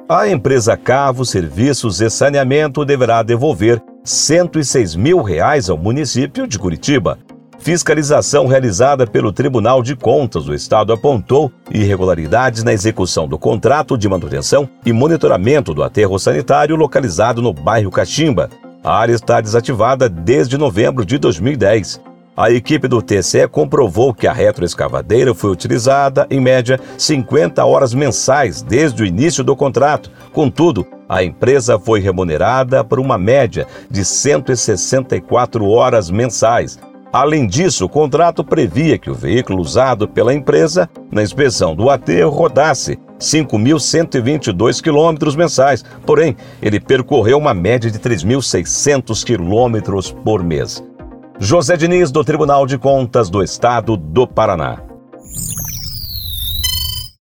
A empresa Cavo Serviços e Saneamento deverá devolver R$ 106 mil ao município de Curitiba. Fiscalização realizada pelo Tribunal de Contas do Estado apontou irregularidades na execução do contrato de manutenção e monitoramento do aterro sanitário localizado no bairro Caximba. A área está desativada desde novembro de 2010. A equipe do TCE comprovou que a retroescavadeira foi utilizada, em média, 50 horas mensais desde o início do contrato. Contudo, a empresa foi remunerada por uma média de 164 horas mensais. Além disso, o contrato previa que o veículo usado pela empresa na inspeção do aterro rodasse 5.122 quilômetros mensais. Porém, ele percorreu uma média de 3.600 quilômetros por mês. José Diniz, do Tribunal de Contas do Estado do Paraná.